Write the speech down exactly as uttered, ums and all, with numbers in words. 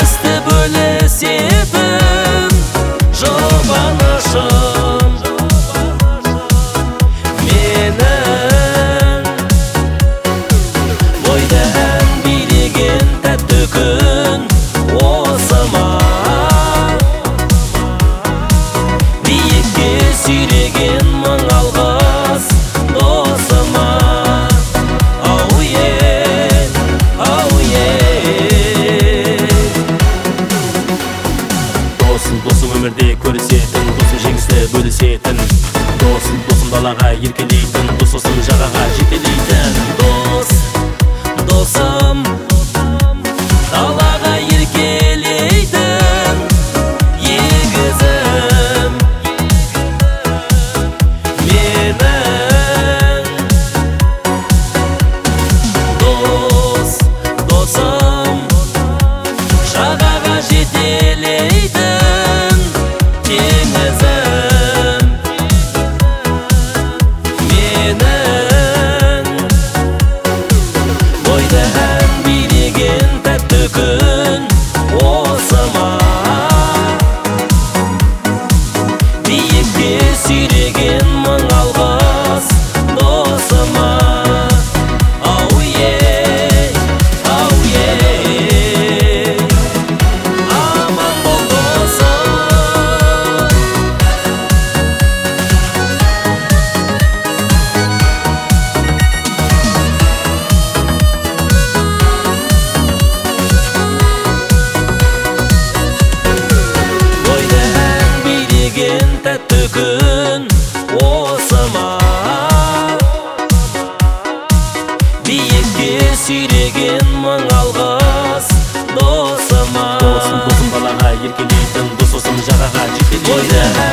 жеңісті бөлісетін жұбанышым менің бойда ән билеген тәтті күн осы ма биікке сүйреген мың алғыс досыма досым өмірде көрісетін, досым жеңісті бөлісетін, досым досым далаға еркелейтін, дос досым жағаға жетелейтін. Дос досым далаға еркелейтін егізім менің. Дос досым жағаға жетелейтін теңізім менің. Бойда ән билеген тәтті күн осы ма биікке сүйреген мың алғыс досыма. Тәтті күн осы ма биікке сүйреген мың алғыс досыма. Досым досым балаға еркелейтін, дос досым жағаға жетелейтін.